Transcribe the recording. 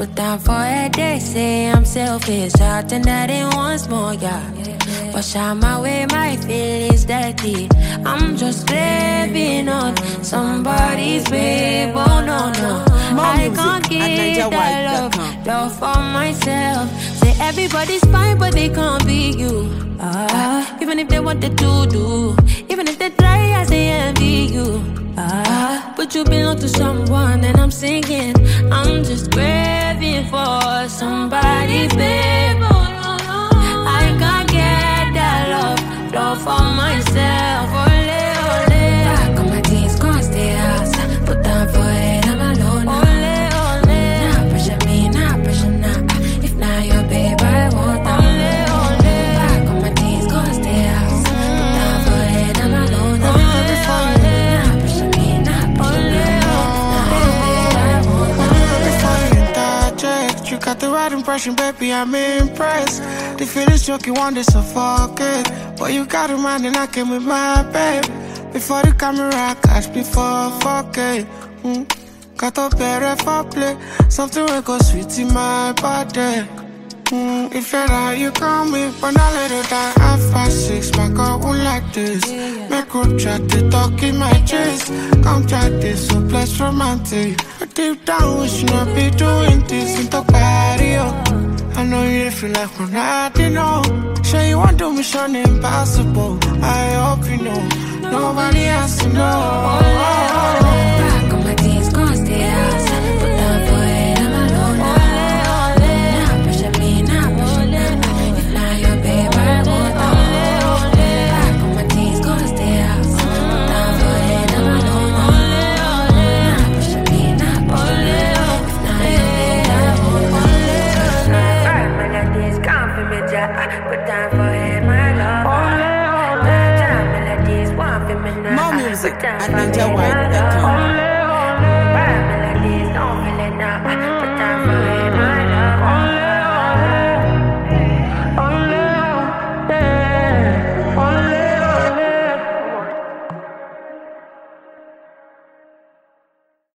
Put down for it, they say I'm selfish. I think that it once more, yeah. Wash out my way, my feelings dirty. I'm just living on somebody's grave. Oh no, no, I can't get that love for myself. Say everybody's fine, but they can't be you. Even if they wanted to do, even if they try, I say envy you. But you belong to someone, and I'm singing. I'm just craving for somebody, babe. I can't get that love for myself. Ole, ole. Back on my teens, can't stay outside. Put down for it, I'm alone now. Ole, ole. Nah, pressure me, nah, pressure nah. If not your babe, I want that. Ole, ole. Back on my teens, can't stay outside. Put down for it, I'm alone now. Nah, pressure me, nah, pressure nah. You got the right impression, baby, I'm impressed. The feelings joke, you want to suffocate. But you got a mind and I came with my babe. Before the camera, catch me for fuck it. Got a better for play. Something will go sweet in my body. If you're out, you call me. But I let it die at 5'6". My girl won't like this. Make group chat, they talk in my chest. Come try this, so bless romantic. But deep down, we should not be doing this in the patio. I know you feel like we're not, you know. Sure you want to mission impossible. I hope you know. Nobody has to know. Back on my teens, can't stay outside. Put down for it, I'm alone now. Nah, pressure me, nah, pressure nah. If not your babe, I want that. Back on my teens, can't stay outside. Put down for it, I'm alone now. Nah, pressure me, nah, pressure nah. If not your babe, I want that. Right, melodies, come for me, ja. Put down for it, my love. Melodies, want for me now. More music at NinjaWhite.com.